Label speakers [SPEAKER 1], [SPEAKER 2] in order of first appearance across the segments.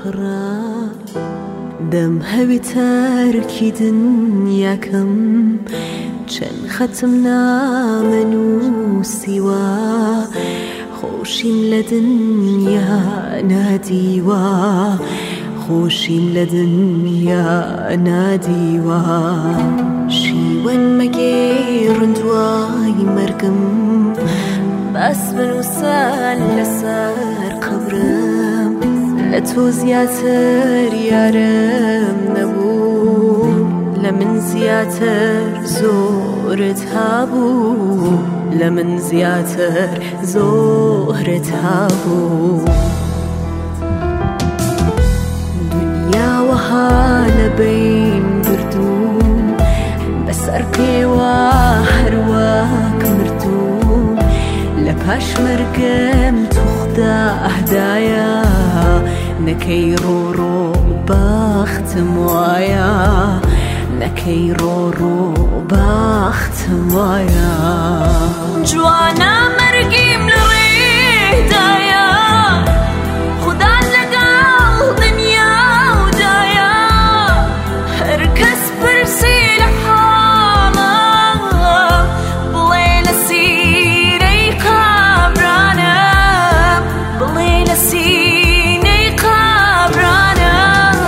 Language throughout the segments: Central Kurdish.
[SPEAKER 1] بخرا دم هەوی تەرکی دنیاکەم چەند خەتم نامەنووسیوە خۆشیم لە دنیا نادیوە خۆشیم لە دنیا نادیوە شیوەن مەگێڕن دوای مەرگم باس بنووسان لەسەر قەبرم لە تۆ زیاتر یارم نەبوو لە من زیاتر زۆرت هەبوو لە من زیاتر زۆرت هەبوو دنیا وەها لەبین بردووم بەسەر پێوە هەروەک مردووم لە پاش مەرگم توخدا ئەهدایە نەکەی ڕۆڕۆ بەختم وایە نەکەی ڕۆڕۆ بەختم وایە جوانە مەرگیم لە ڕێدایە خودا لەگەڵ دنیاودایە هەر کەس پرسی لە حاڵم بڵێ لە سینەی قابرانم بڵێ لە سینەی قابرانم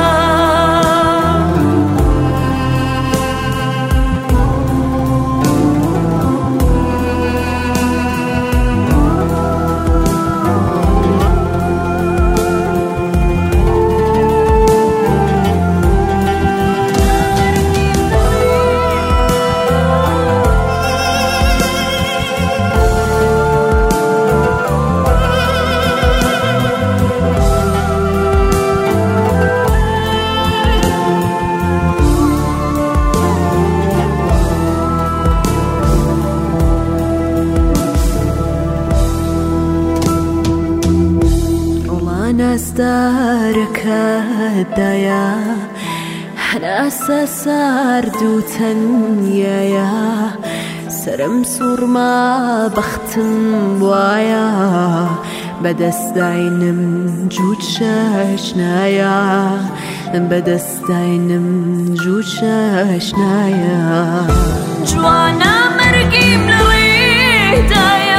[SPEAKER 1] نازدارەکەتدایە هەناسە سارد و تەنیایە سرم سوورما بەختم وایە بەدەستداینم جووت شەشنایە بەدەستداینم جووت شەشنایە جوانە مەرگیم لە ڕێدایە